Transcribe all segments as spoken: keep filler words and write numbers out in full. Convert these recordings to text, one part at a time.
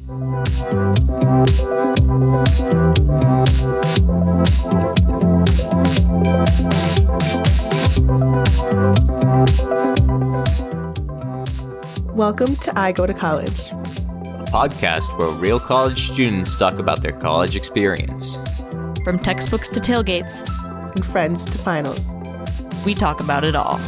Welcome to I Go to College, a podcast where real college students talk about their college experience. From textbooks to tailgates, and friends to finals. We talk about it all.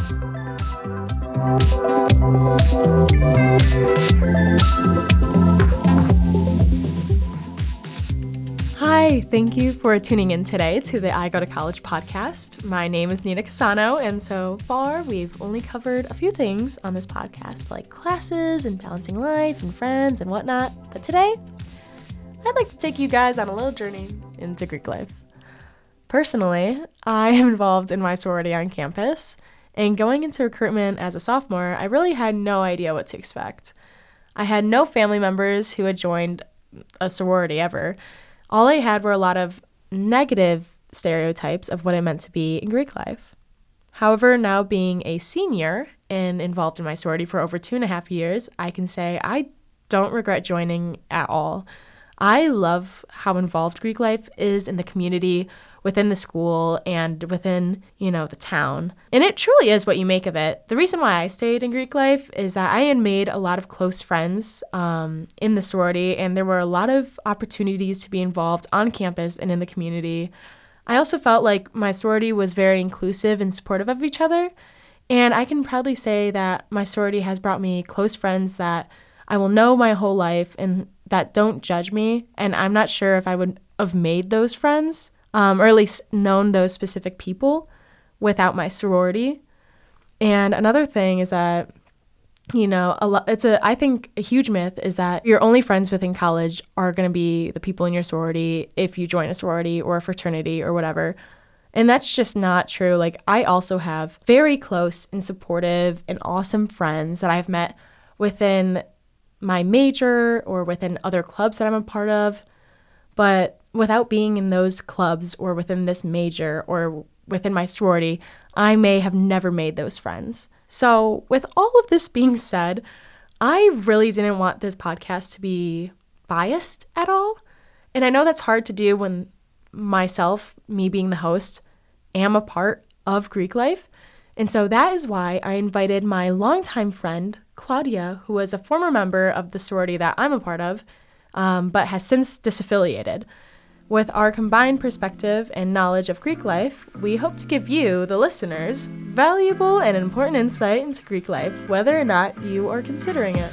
Hi, thank you for tuning in today to the I Go to College podcast. My name is Nina Casano, and so far we've only covered a few things on this podcast, like classes and balancing life and friends and whatnot. But today, I'd like to take you guys on a little journey into Greek life. Personally, I am involved in my sorority on campus, and going into recruitment as a sophomore, I really had no idea what to expect. I had no family members who had joined a sorority ever. All I had were a lot of negative stereotypes of what it meant to be in Greek life. However, now being a senior and involved in my sorority for over two and a half years, I can say I don't regret joining at all. I love how involved Greek life is in the community, within the school, and within, you know, the town. And it truly is what you make of it. The reason why I stayed in Greek life is that I had made a lot of close friends um, in the sorority, and there were a lot of opportunities to be involved on campus and in the community. I also felt like my sorority was very inclusive and supportive of each other, and I can proudly say that my sorority has brought me close friends that I will know my whole life and that don't judge me, and I'm not sure if I would have made those friends Um, or at least known those specific people without my sorority. And another thing is that, you know, a lo- it's a I think a huge myth is that your only friends within college are going to be the people in your sorority if you join a sorority or a fraternity or whatever. And that's just not true. Like, I also have very close and supportive and awesome friends that I've met within my major or within other clubs that I'm a part of. But without being in those clubs or within this major or within my sorority, I may have never made those friends. So with all of this being said, I really didn't want this podcast to be biased at all. And I know that's hard to do when myself, me being the host, am a part of Greek life. And so that is why I invited my longtime friend, Claudia, who was a former member of the sorority that I'm a part of, um, but has since disaffiliated. With our combined perspective and knowledge of Greek life, we hope to give you, the listeners, valuable and important insight into Greek life, whether or not you are considering it.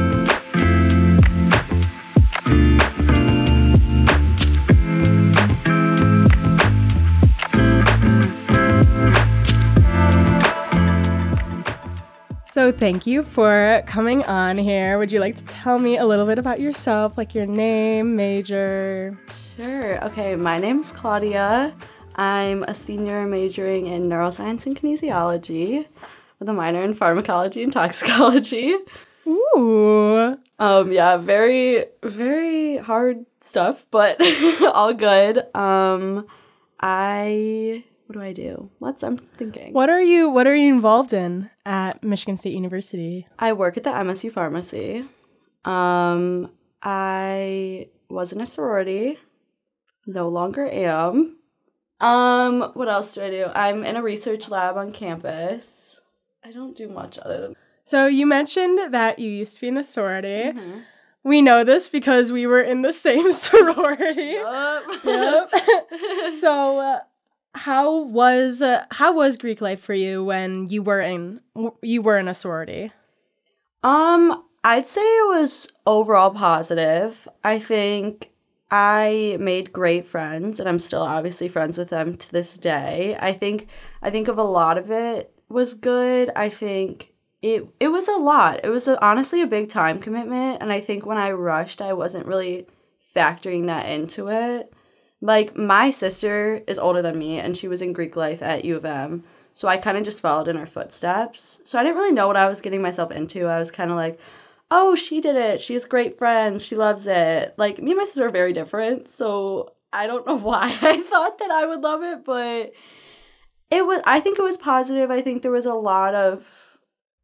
So thank you for coming on here. Would you like to tell me a little bit about yourself, like your name, major? Sure. Okay, my name's Claudia. I'm a senior majoring in neuroscience and kinesiology with a minor in pharmacology and toxicology. Ooh. Um, yeah, very, very hard stuff, but all good. Um, I... What do I do? Let's, I'm thinking. What are you What are you involved in at Michigan State University? I work at the M S U Pharmacy. Um, I was in a sorority. No longer am. Um, what else do I do? I'm in a research lab on campus. I don't do much other than... So you mentioned that you used to be in a sorority. Mm-hmm. We know this because we were in the same sorority. Yup. Yep. So... Uh, How was uh, how was Greek life for you when you were in you were in a sorority? Um, I'd say it was overall positive. I think I made great friends, and I'm still obviously friends with them to this day. I think I think of a lot of it was good. I think it it was a lot. It was a, honestly a big time commitment, and I think when I rushed, I wasn't really factoring that into it. Like, my sister is older than me, and she was in Greek life at U of M, so I kind of just followed in her footsteps. So I didn't really know what I was getting myself into. I was kind of like, oh, she did it. She has great friends. She loves it. Like, me and my sister are very different, so I don't know why I thought that I would love it, but it was. I think it was positive. I think there was a lot of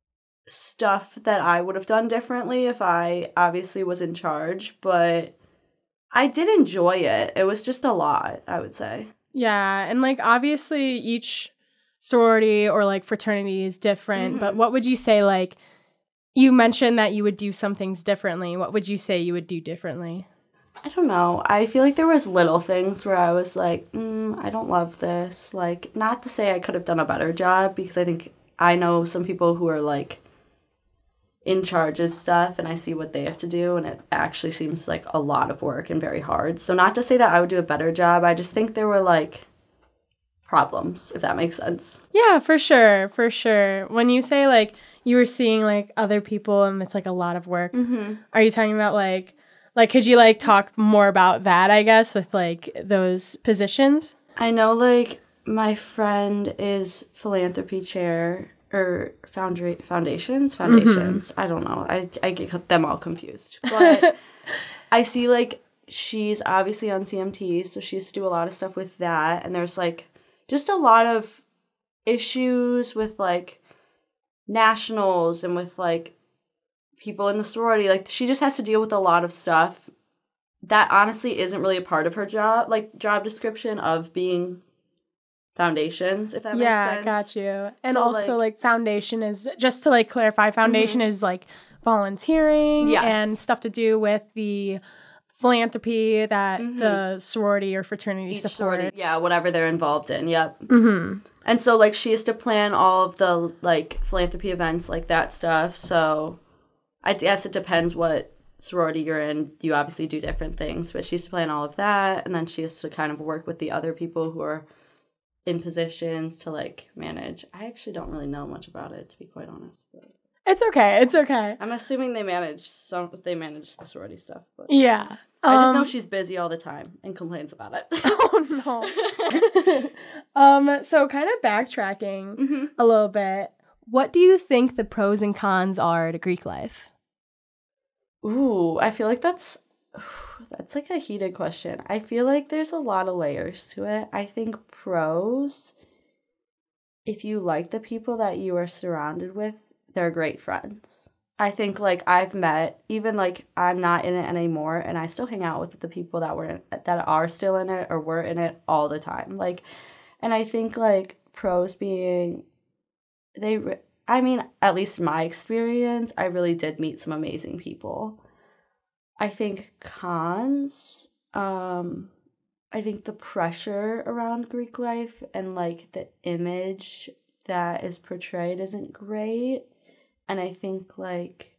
stuff that I would have done differently if I obviously was in charge, but I did enjoy it. It was just a lot, I would say. Yeah, and like obviously each sorority or like fraternity is different, mm-hmm. but what would you say, like, you mentioned that you would do some things differently. What would you say you would do differently? I don't know. I feel like there was little things where I was like, mm, I don't love this. Like, not to say I could have done a better job, because I think I know some people who are like in charge of stuff and I see what they have to do, and it actually seems like a lot of work and very hard. So not to say that I would do a better job. I just think there were like problems, if that makes sense. Yeah, for sure. For sure. When you say like you were seeing like other people and it's like a lot of work, mm-hmm. are you talking about like, like, could you like talk more about that, I guess, with like those positions? I know like my friend is philanthropy chair or foundry, foundations, foundations. Mm-hmm. I don't know. I, I get them all confused. But I see like she's obviously on C M T, so she has to do a lot of stuff with that. And there's like just a lot of issues with like nationals and with like people in the sorority. Like she just has to deal with a lot of stuff that honestly isn't really a part of her job, like job description of being foundations, if that yeah, makes sense. Yeah, got you. And so, also like, like foundation is, just to like clarify, foundation mm-hmm. is like volunteering yes. and stuff to do with the philanthropy that mm-hmm. the sorority or fraternity Each supports. Sorority, yeah, whatever they're involved in. Yep. Mm-hmm. And so like she has to plan all of the like philanthropy events, like that stuff. So I guess it depends what sorority you're in. You obviously do different things, but she has to plan all of that, and then she has to kind of work with the other people who are in positions to like manage. I actually don't really know much about it, to be quite honest. But it's okay. It's okay. I'm assuming they manage some. They manage the sorority stuff. But yeah, I just um, know she's busy all the time and complains about it. Oh no. um. So kind of backtracking mm-hmm. a little bit. What do you think the pros and cons are to Greek life? Ooh, I feel like that's that's like a heated question. I feel like there's a lot of layers to it. I think pros, if you like the people that you are surrounded with, they're great friends. I think like I've met, even like I'm not in it anymore, and I still hang out with the people that were in, that are still in it or were in it all the time. Like, and I think like pros being they. I mean, at least my experience, I really did meet some amazing people. I think cons, um, I think the pressure around Greek life and, like, the image that is portrayed isn't great. And I think, like,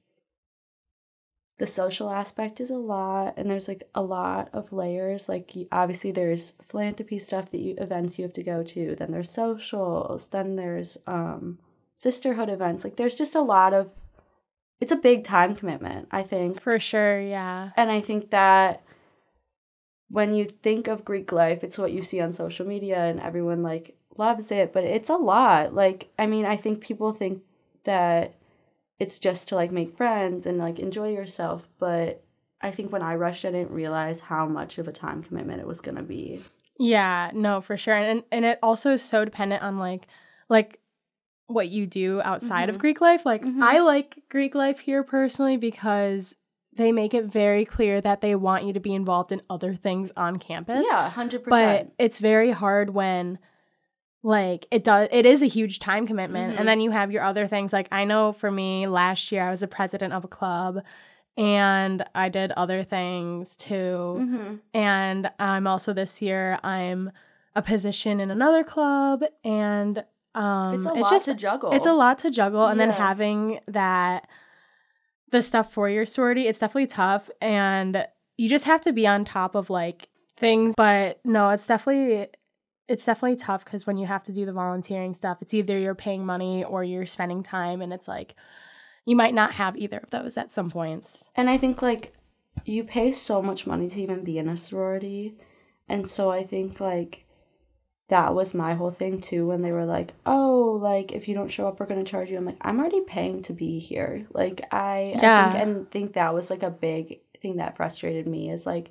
the social aspect is a lot, and there's, like, a lot of layers. Like, you, obviously, there's philanthropy stuff that you, events you have to go to. Then there's socials. Then there's, um... sisterhood events. Like there's just a lot of, it's a big time commitment, I think. For sure, yeah. And I think that when you think of Greek life, it's what you see on social media and everyone like loves it, but it's a lot. Like, I mean, I think people think that it's just to like make friends and like enjoy yourself, but I think when I rushed, I didn't realize how much of a time commitment it was going to be. Yeah, no, for sure. And and it also is so dependent on like like what you do outside mm-hmm. of Greek life. Like, mm-hmm. I like Greek life here personally because they make it very clear that they want you to be involved in other things on campus. Yeah, one hundred percent. But it's very hard when, like, it does. It is a huge time commitment. Mm-hmm. And then you have your other things. Like, I know for me, last year I was a president of a club, and I did other things too. Mm-hmm. And um, also this year, I'm a position in another club, and Um, it's a it's lot just, to juggle. It's a lot to juggle. And yeah. then having that, the stuff for your sorority, it's definitely tough. And you just have to be on top of like things. But no, it's definitely, it's definitely tough because when you have to do the volunteering stuff, it's either you're paying money or you're spending time. And it's like, you might not have either of those at some points. And I think like you pay so much money to even be in a sorority. And so I think like, that was my whole thing, too, when they were like, oh, like, if you don't show up, we're going to charge you. I'm like, I'm already paying to be here. Like, I, yeah. I think, and think that was, like, a big thing that frustrated me is, like,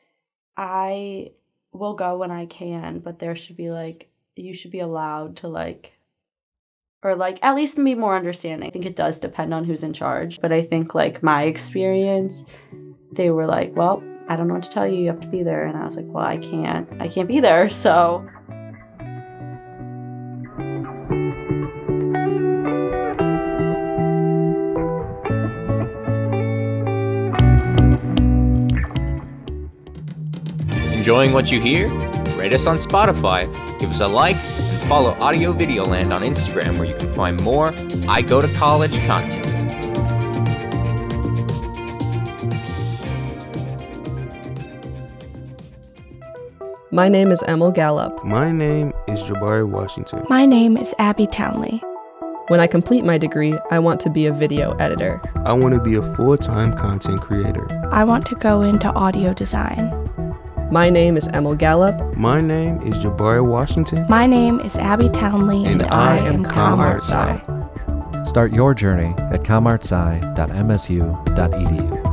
I will go when I can, but there should be, like, you should be allowed to, like, or like at least be more understanding. I think it does depend on who's in charge, but I think like my experience, they were like, well, I don't know what to tell you, you have to be there. And I was like, well, I can't, I can't be there, so. Enjoying what you hear? Rate us on Spotify, give us a like, and follow Audio Videoland on Instagram where you can find more I Go to College content. My name is Emil Gallup. My name is Jabari Washington. My name is Abby Townley. When I complete my degree, I want to be a video editor. I want to be a full-time content creator. I want to go into audio design. My name is Emil Gallup. My name is Jabari Washington. My name is Abby Townley, and, and I, I am ComArt ComArt Start your journey at comartsci dot m s u dot e d u.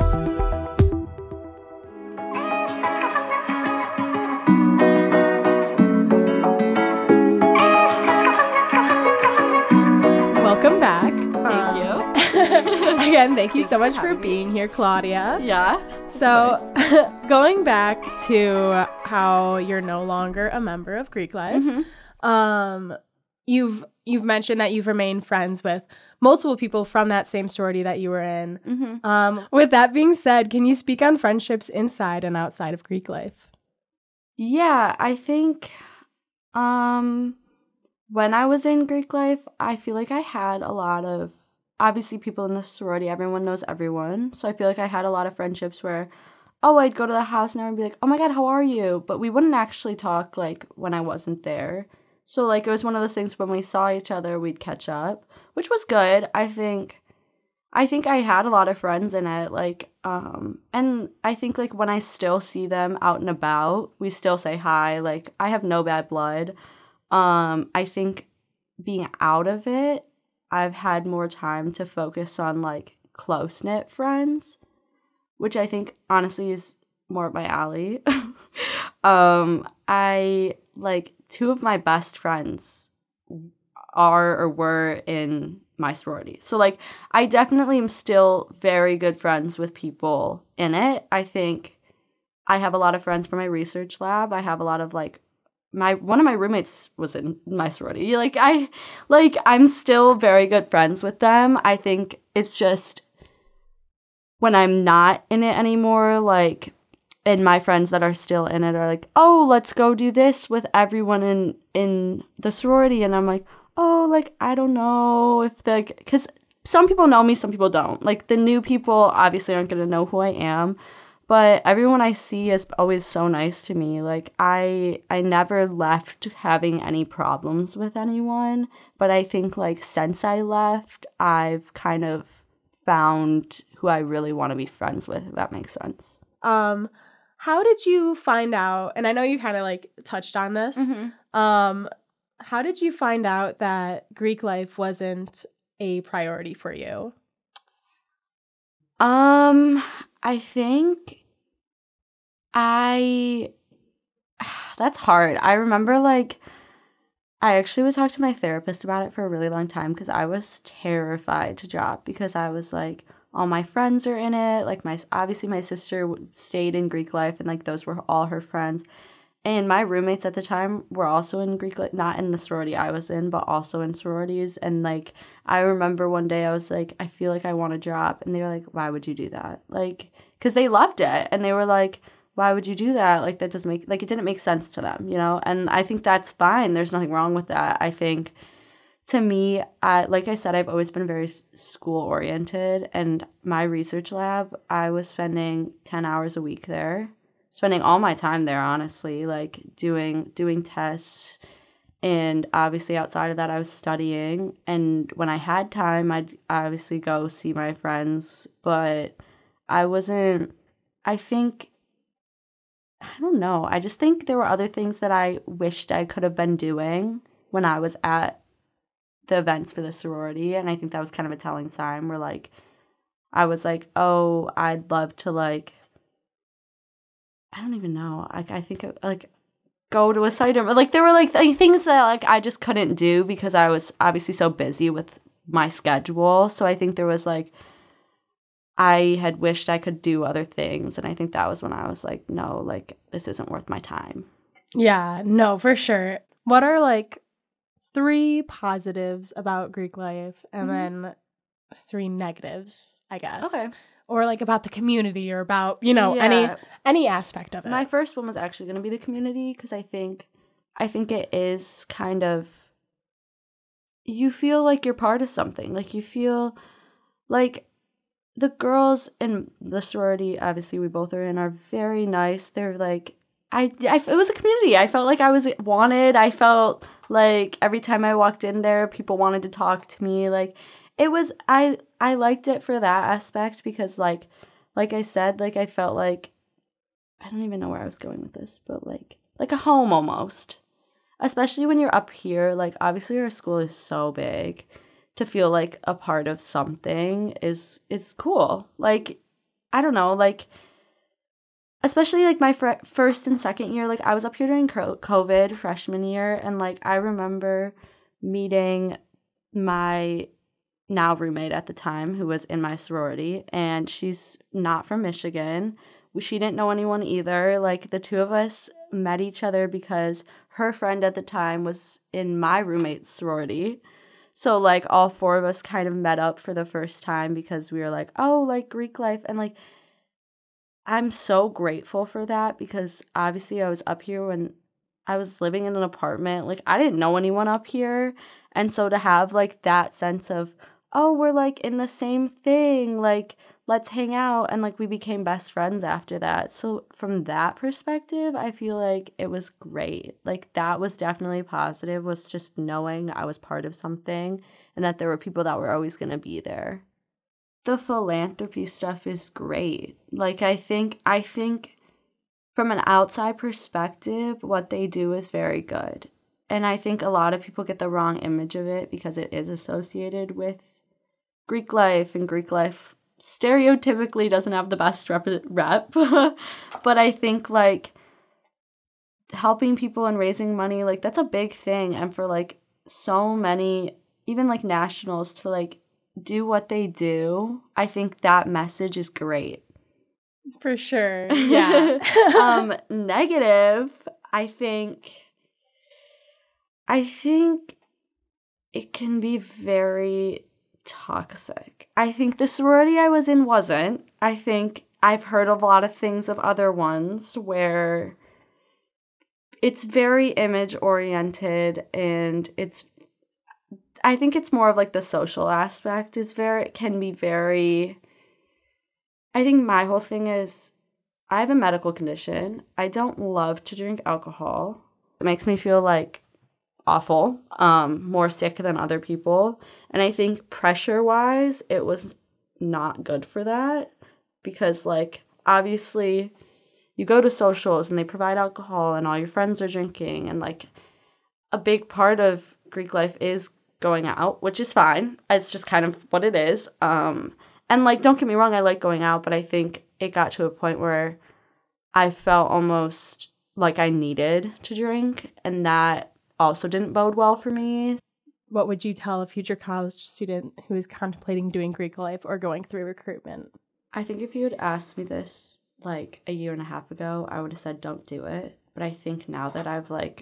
Welcome back. Thank you. Again, thank you Thanks so for much for having me. being here, Claudia. Yeah. So, going back to how you're no longer a member of Greek Life, Mm-hmm. um, you've you've mentioned that you've remained friends with multiple people from that same sorority that you were in. Mm-hmm. Um, with that being said, can you speak on friendships inside and outside of Greek Life? Yeah, I think um, when I was in Greek Life, I feel like I had a lot of, obviously people in the sorority, everyone knows everyone. So I feel like I had a lot of friendships where, oh, I'd go to the house and I would be like, oh my God, how are you? But we wouldn't actually talk like when I wasn't there. So like it was one of those things when we saw each other, we'd catch up, which was good. I think I think I had a lot of friends in it, like, um, and I think, like, when I still see them out and about, we still say hi, like, I have no bad blood. Um, I think being out of it, I've had more time to focus on, like, close-knit friends, which I think, honestly, is more up my alley. um, I, like, two of my best friends are or were in my sorority. So, like, I definitely am still very good friends with people in it. I think I have a lot of friends from my research lab. I have a lot of, like, my one of my roommates was in my sorority. Like, I, like, I'm still very good friends with them. I think it's just when I'm not in it anymore, like, and my friends that are still in it are like, oh, let's go do this with everyone in, in the sorority. And I'm like, oh, like, I don't know if the, because some people know me, some people don't. Like, the new people obviously aren't going to know who I am, but everyone I see is always so nice to me. Like, I I never left having any problems with anyone, but I think, like, since I left, I've kind of found who I really want to be friends with, if that makes sense. Um, how did you find out, and I know you kind of, like, touched on this, Mm-hmm. um, how did you find out that Greek life wasn't a priority for you? Um, I think I, that's hard. I remember, like, I actually would talk to my therapist about it for a really long time because I was terrified to drop because I was like, all my friends are in it. Like, my, obviously my sister stayed in Greek life and, like, those were all her friends. And my roommates at the time were also in Greek life, not in the sorority I was in, but also in sororities. And, like, I remember one day I was like, I feel like I want to drop. And they were like, why would you do that? Like, because they loved it. And they were like, why would you do that? Like, that doesn't make, like, it didn't make sense to them, you know? And I think that's fine. There's nothing wrong with that. I think, to me, I, like I said, I've always been very school-oriented. And my research lab, I was spending ten hours a week there. Spending all my time there, honestly, like doing doing tests, and obviously outside of that I was studying, and when I had time I'd obviously go see my friends, but I wasn't, I think, I don't know, I just think there were other things that I wished I could have been doing when I was at the events for the sorority, and I think that was kind of a telling sign where, like, I was like, oh, I'd love to, like, I don't even know. Like, I think, like, go to a cider. Like, there were, like, th- things that, like, I just couldn't do because I was obviously so busy with my schedule. So I think there was, like, I had wished I could do other things. And I think that was when I was like, no, like, this isn't worth my time. Yeah, no, for sure. What are, like, three positives about Greek life and mm-hmm. then three negatives, I guess? Okay. Or, like, about the community or about, you know, yeah. any any aspect of it. My first one was actually going to be the community because I think, I think it is kind of, you feel like you're part of something. Like, you feel like the girls in the sorority, obviously we both are in, are very nice. They're like, I, I, it was a community. I felt like I was wanted. I felt like every time I walked in there, people wanted to talk to me. Like, it was, I, I liked it for that aspect because, like, like I said, like, I felt like, I don't even know where I was going with this, but, like, like a home almost. Especially when you're up here, like, obviously our school is so big. To feel like a part of something is is cool. Like, I don't know, like, especially, like, my fr- first and second year, like, I was up here during COVID freshman year, and, like, I remember meeting my now roommate at the time who was in my sorority, and she's not from Michigan. She didn't know anyone either. Like, the two of us met each other because her friend at the time was in my roommate's sorority. So, like, all four of us kind of met up for the first time because we were like, oh, like, Greek life. And, like, I'm so grateful for that because obviously I was up here when I was living in an apartment. Like, I didn't know anyone up here. And so to have, like, that sense of, oh, we're, like, in the same thing, like, let's hang out. And, like, we became best friends after that. So from that perspective, I feel like it was great. Like, that was definitely positive, was just knowing I was part of something and that there were people that were always going to be there. The philanthropy stuff is great. Like, I think, I think from an outside perspective, what they do is very good. And I think a lot of people get the wrong image of it because it is associated with Greek life, and Greek life stereotypically doesn't have the best rep, rep. But I think, like, helping people and raising money, like, that's a big thing. And for, like, so many, even, like, nationals to, like, do what they do, I think that message is great. For sure, yeah. um, negative, I think, I think it can be very toxic. I think the sorority I was in wasn't. I think I've heard a lot of things of other ones where it's very image oriented, and it's, I think it's more of like the social aspect is very, it can be very, I think my whole thing is I have a medical condition. I don't love to drink alcohol. It makes me feel like awful, um, more sick than other people. And I think pressure-wise, it was not good for that because, like, obviously you go to socials and they provide alcohol and all your friends are drinking, and, like, a big part of Greek life is going out, which is fine. It's just kind of what it is. Um, and, like, don't get me wrong, I like going out, but I think it got to a point where I felt almost like I needed to drink, and that also didn't bode well for me. What would you tell a future college student who is contemplating doing Greek life or going through recruitment? I think if you had asked me this, like, a year and a half ago, I would have said don't do it. But I think now that I've, like,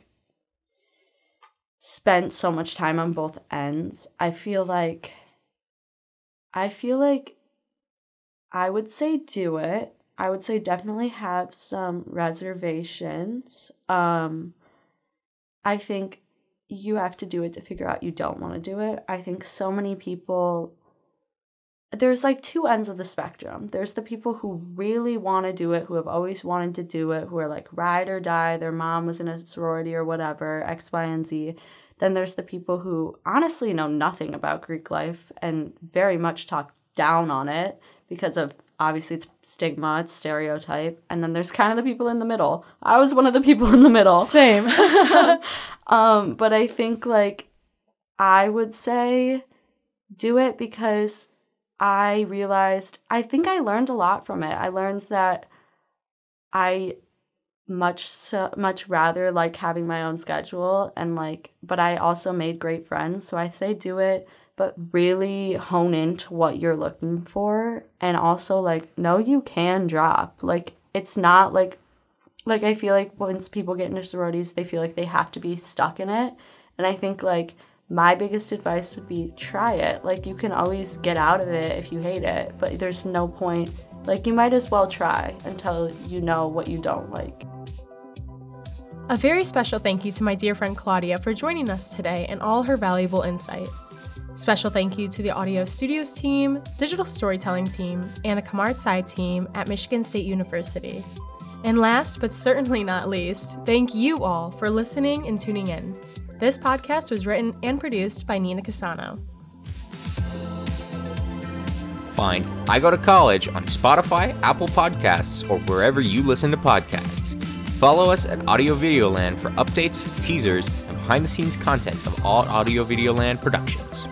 spent so much time on both ends, I feel like, I feel like I would say do it. I would say definitely have some reservations. Um, I think you have to do it to figure out you don't want to do it. I think so many people, there's like two ends of the spectrum. There's the people who really want to do it, who have always wanted to do it, who are like ride or die. Their mom was in a sorority or whatever, X, Y, and Z. Then there's the people who honestly know nothing about Greek life and very much talk down on it because of, obviously, it's stigma, it's stereotype. And then there's kind of the people in the middle. I was one of the people in the middle. Same. um, but I think, like, I would say do it because I realized, I think I learned a lot from it. I learned that I much so much rather like having my own schedule, and like but I also made great friends. So I say do it, but really hone into what you're looking for, and also like know you can drop. Like it's not like like I feel like once people get into sororities, they feel like they have to be stuck in it. And I think like my biggest advice would be try it. Like you can always get out of it if you hate it, but there's no point. Like you might as well try until you know what you don't like. A very special thank you to my dear friend Claudia for joining us today and all her valuable insight. Special thank you to the Audio Studios team, Digital Storytelling team, and the Kamar-Tsai team at Michigan State University. And last but certainly not least, thank you all for listening and tuning in. This podcast was written and produced by Nina Casano. Find I Go to College on Spotify, Apple Podcasts, or wherever you listen to podcasts. Follow us at Audio Videoland for updates, teasers, and behind-the-scenes content of all Audio Videoland productions.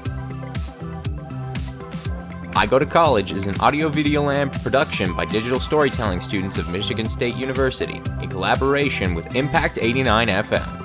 I Go to College is an Audio Videoland production by digital storytelling students of Michigan State University in collaboration with Impact eighty-nine F M.